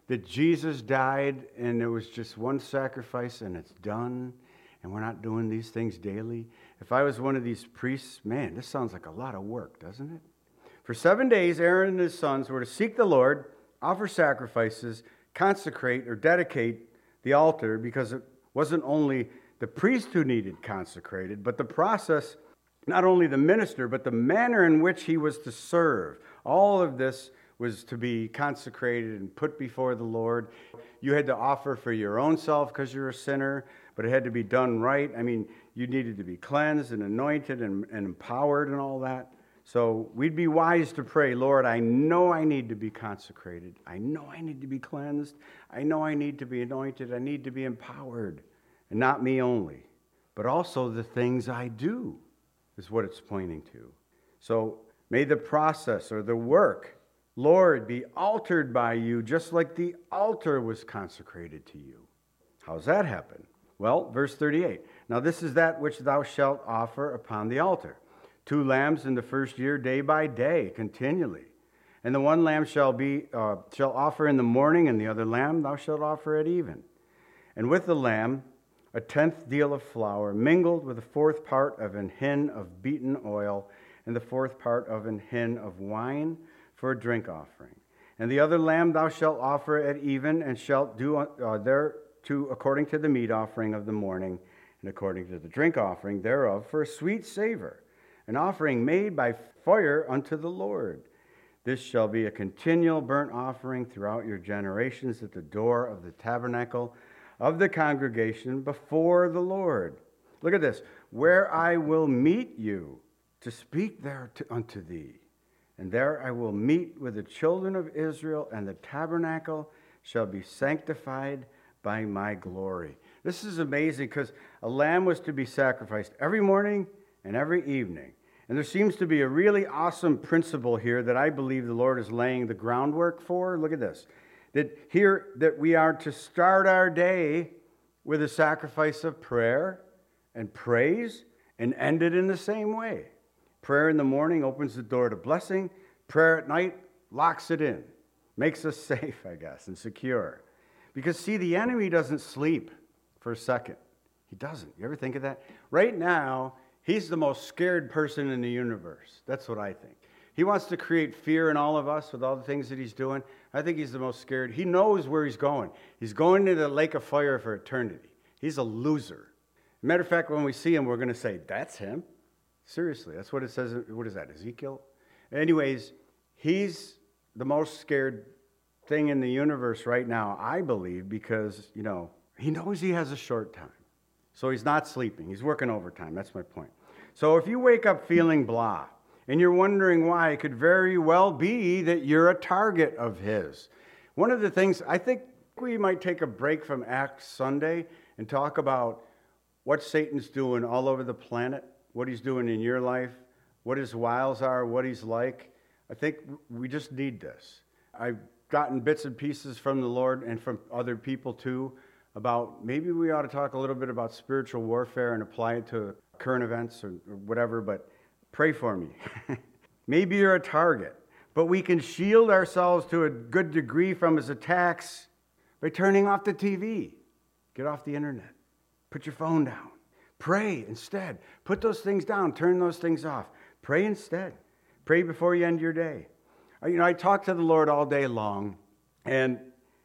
Speaker 1: that Jesus died and there was just one sacrifice and it's done and we're not doing these things daily? If I was one of these priests, man, this sounds like a lot of work, doesn't it? For seven days, Aaron and his sons were to seek the Lord, offer sacrifices, consecrate or dedicate the altar, because it wasn't only the priest who needed consecrated, but the process, not only the minister, but the manner in which he was to serve. All of this was to be consecrated and put before the Lord. You had to offer for your own self because you're a sinner, but it had to be done right. I mean, you needed to be cleansed and anointed and, and empowered and all that. So we'd be wise to pray, Lord, I know I need to be consecrated. I know I need to be cleansed. I know I need to be anointed. I need to be empowered. And not me only, but also the things I do is what it's pointing to. So may the process or the work, Lord, be altered by you just like the altar was consecrated to you. How's that happen? Well, verse thirty-eight. Now this is that which thou shalt offer upon the altar. Two lambs in the first year, day by day, continually. And the one lamb shall be uh, shall offer in the morning, and the other lamb thou shalt offer at even. And with the lamb a tenth deal of flour, mingled with a fourth part of an hin of beaten oil, and the fourth part of an hin of wine for a drink offering. And the other lamb thou shalt offer at even, and shalt do uh, thereto according to the meat offering of the morning, and according to the drink offering thereof, for a sweet savor, an offering made by fire unto the Lord. This shall be a continual burnt offering throughout your generations at the door of the tabernacle of the congregation before the Lord. Look at this. Where I will meet you to speak there to, unto thee. And there I will meet with the children of Israel, and the tabernacle shall be sanctified by my glory. This is amazing because a lamb was to be sacrificed every morning and every evening. And there seems to be a really awesome principle here that I believe the Lord is laying the groundwork for. Look at this. That here that we are to start our day with a sacrifice of prayer and praise and end it in the same way. Prayer in the morning opens the door to blessing. Prayer at night locks it in. Makes us safe, I guess, and secure. Because, see, the enemy doesn't sleep for a second. He doesn't. You ever think of that? Right now, he's the most scared person in the universe. That's what I think. He wants to create fear in all of us with all the things that he's doing. I think he's the most scared. He knows where he's going. He's going to the lake of fire for eternity. He's a loser. Matter of fact, when we see him, we're going to say, that's him. Seriously, that's what it says. What is that, Ezekiel? Anyways, he's the most scared thing in the universe right now, I believe, because, you know, he knows he has a short time. So he's not sleeping. He's working overtime. That's my point. So if you wake up feeling blah, and you're wondering why, it could very well be that you're a target of his. One of the things, I think we might take a break from Acts Sunday and talk about what Satan's doing all over the planet, what he's doing in your life, what his wiles are, what he's like. I think we just need this. I've gotten bits and pieces from the Lord and from other people too about maybe we ought to talk a little bit about spiritual warfare and apply it to current events or, or whatever, but pray for me. Maybe you're a target, but we can shield ourselves to a good degree from his attacks by turning off the T V. Get off the internet. Put your phone down. Pray instead. Put those things down. Turn those things off. Pray instead. Pray before you end your day. You know, I talk to the Lord all day long, and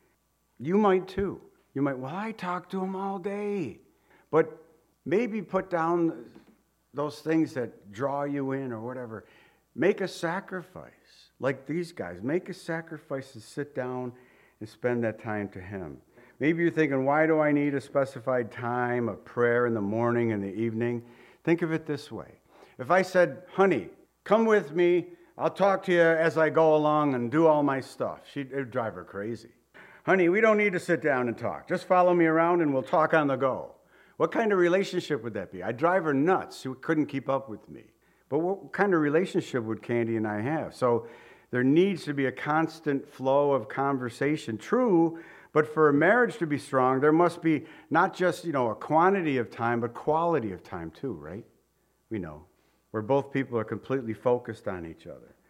Speaker 1: you might too. You might, well, I talk to him all day. But maybe put down those things that draw you in or whatever. Make a sacrifice, like these guys. Make a sacrifice to sit down and spend that time to him. Maybe you're thinking, why do I need a specified time of prayer in the morning and the evening? Think of it this way. If I said, honey, come with me, I'll talk to you as I go along and do all my stuff. She'd, it'd drive her crazy. Honey, we don't need to sit down and talk. Just follow me around and we'll talk on the go. What kind of relationship would that be? I'd drive her nuts. She couldn't keep up with me. But what kind of relationship would Candy and I have? So there needs to be a constant flow of conversation. True, but for a marriage to be strong, there must be not just, you know, a quantity of time, but quality of time too, right? We know. Where both people are completely focused on each other.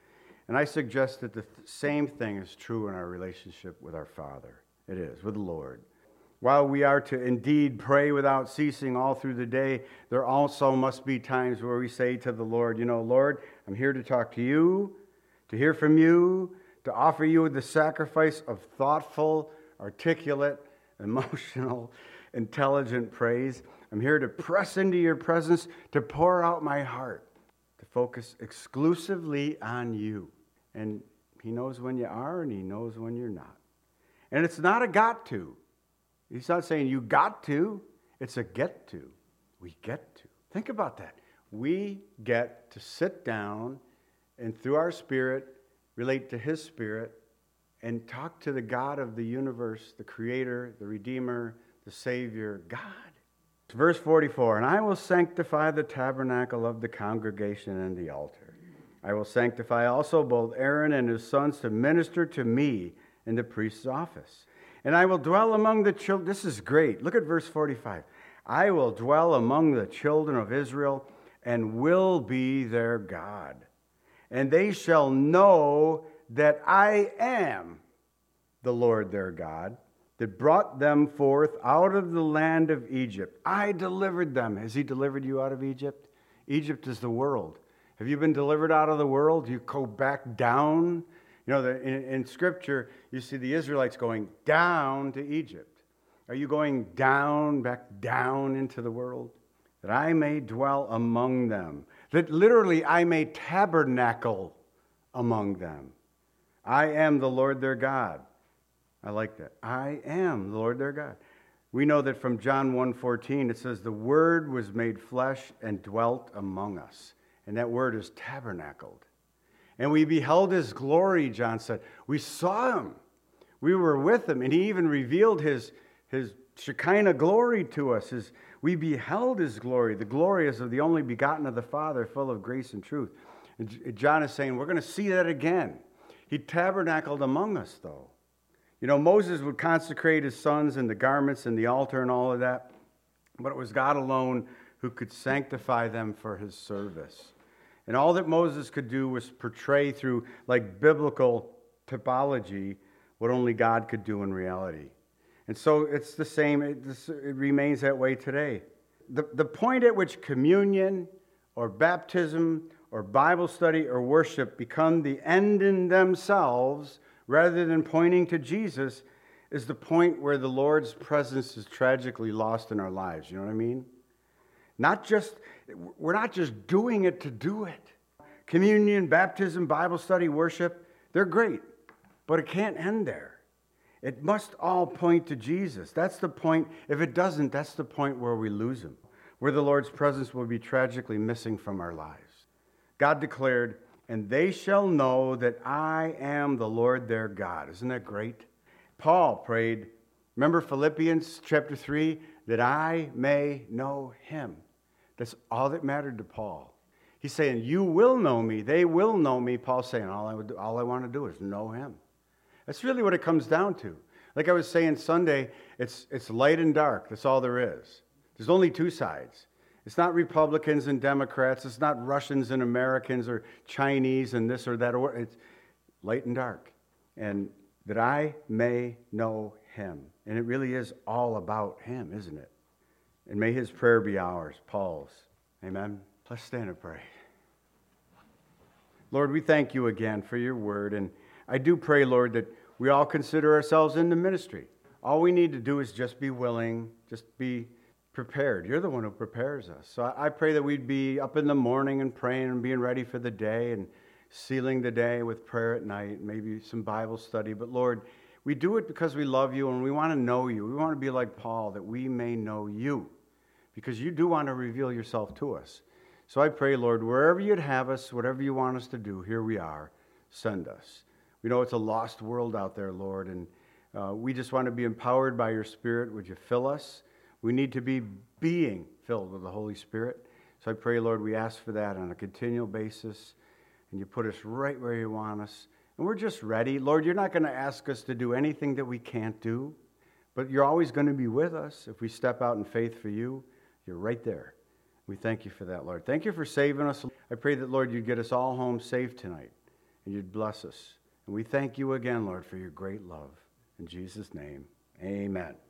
Speaker 1: And I suggest that the th- same thing is true in our relationship with our Father. It is, with the Lord. While we are to indeed pray without ceasing all through the day, there also must be times where we say to the Lord, you know, Lord, I'm here to talk to you, to hear from you, to offer you the sacrifice of thoughtful, articulate, emotional, intelligent praise. I'm here to press into your presence, to pour out my heart, to focus exclusively on you. And he knows when you are, and he knows when you're not. And it's not a got to. He's not saying you got to. It's a get to. We get to. Think about that. We get to sit down and through our spirit relate to his spirit and talk to the God of the universe, the creator, the redeemer, the savior, God. Verse forty-four, and I will sanctify the tabernacle of the congregation and the altar. I will sanctify also both Aaron and his sons to minister to me in the priest's office. And I will dwell among the children. This is great. Look at verse forty-five. I will dwell among the children of Israel and will be their God. And they shall know that I am the Lord their God, that brought them forth out of the land of Egypt. I delivered them. Has he delivered you out of Egypt? Egypt is the world. Have you been delivered out of the world? You go back down. You know, the, in, in Scripture, you see the Israelites going down to Egypt. Are you going down, back down into the world? That I may dwell among them. That literally I may tabernacle among them. I am the Lord their God. I like that. I am the Lord their God. We know that from John one fourteen, it says, the Word was made flesh and dwelt among us. And that word is tabernacled. And we beheld his glory, John said. We saw him. We were with him. And he even revealed his, his Shekinah glory to us. His, we beheld his glory. The glory is of the only begotten of the Father, full of grace and truth. And John is saying, we're going to see that again. He tabernacled among us, though. You know, Moses would consecrate his sons and the garments and the altar and all of that. But it was God alone who could sanctify them for his service. And all that Moses could do was portray through, like, biblical typology what only God could do in reality. And so it's the same, it, it remains that way today. The, the point at which communion or baptism or Bible study or worship become the end in themselves rather than pointing to Jesus is the point where the Lord's presence is tragically lost in our lives. You know what I mean? Not just, we're not just doing it to do it. Communion, baptism, Bible study, worship, they're great, but it can't end there. It must all point to Jesus. That's the point. If it doesn't, that's the point where we lose him, where the Lord's presence will be tragically missing from our lives. God declared, and they shall know that I am the Lord their God. Isn't that great? Paul prayed, remember Philippians chapter three, that I may know him. That's all that mattered to Paul. He's saying, you will know me. They will know me. Paul's saying, all I, would, all I want to do is know him. That's really what it comes down to. Like I was saying Sunday, it's, it's light and dark. That's all there is. There's only two sides. It's not Republicans and Democrats. It's not Russians and Americans or Chinese and this or that. It's light and dark. And that I may know him. And it really is all about him, isn't it? And may his prayer be ours, Paul's. Amen. Let's stand and pray. Lord, we thank you again for your word. And I do pray, Lord, that we all consider ourselves in the ministry. All we need to do is just be willing, just be prepared. You're the one who prepares us. So I pray that we'd be up in the morning and praying and being ready for the day and sealing the day with prayer at night, maybe some Bible study. But Lord, we do it because we love you and we want to know you. We want to be like Paul, that we may know you, because you do want to reveal yourself to us. So I pray, Lord, wherever you'd have us, whatever you want us to do, here we are. Send us. We know it's a lost world out there, Lord, and uh, we just want to be empowered by your Spirit. Would you fill us? We need to be being filled with the Holy Spirit. So I pray, Lord, we ask for that on a continual basis, and you put us right where you want us. And we're just ready. Lord, you're not going to ask us to do anything that we can't do, but you're always going to be with us. If we step out in faith for you, you're right there. We thank you for that, Lord. Thank you for saving us. I pray that, Lord, you'd get us all home safe tonight. and you'd bless us. And we thank you again, Lord, for your great love. In Jesus' name, amen.